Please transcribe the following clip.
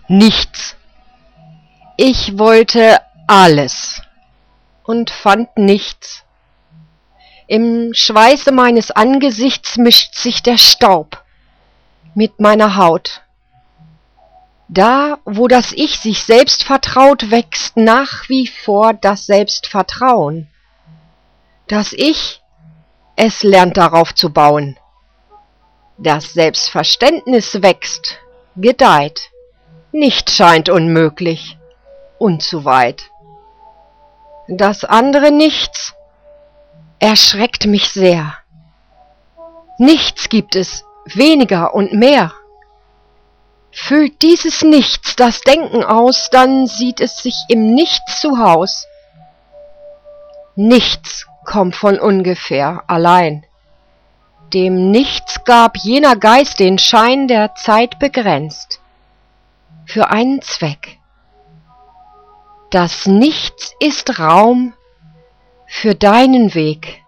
Nichts. Ich wollte alles und fand nichts. Im Schweiße meines Angesichts mischt sich der Staub mit meiner Haut. Da, wo das Ich sich selbst vertraut, wächst nach wie vor das Selbstvertrauen. Das Ich, es lernt darauf zu bauen. Das Selbstverständnis wächst, gedeiht. Nichts scheint unmöglich und zu weit. Das andere Nichts erschreckt mich sehr. Nichts gibt es, weniger und mehr. Füllt dieses Nichts das Denken aus, dann sieht es sich im Nichts zu Haus. Nichts kommt von ungefähr allein. Dem Nichts gab jener Geist den Schein der Zeit begrenzt, für einen Zweck. Das Nichts ist Raum für deinen Weg.